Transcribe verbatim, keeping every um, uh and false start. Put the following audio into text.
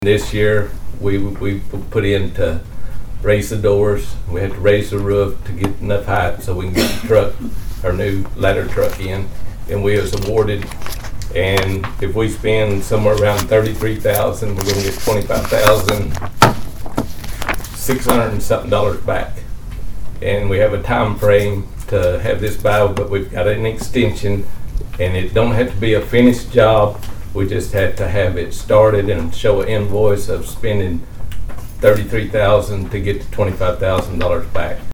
This year, we we put in to raise the doors. We had to raise the roof to get enough height so we can get the truck, our new ladder truck in. And we was awarded, and if we spend somewhere around thirty-three thousand, we're gonna get twenty-five thousand six hundred and something dollars back. And we have a time frame to have this by, but we've got an extension, and it don't have to be a finished job. We just had to have it started and show an invoice of spending thirty-three thousand dollars to get the twenty-five thousand dollars back.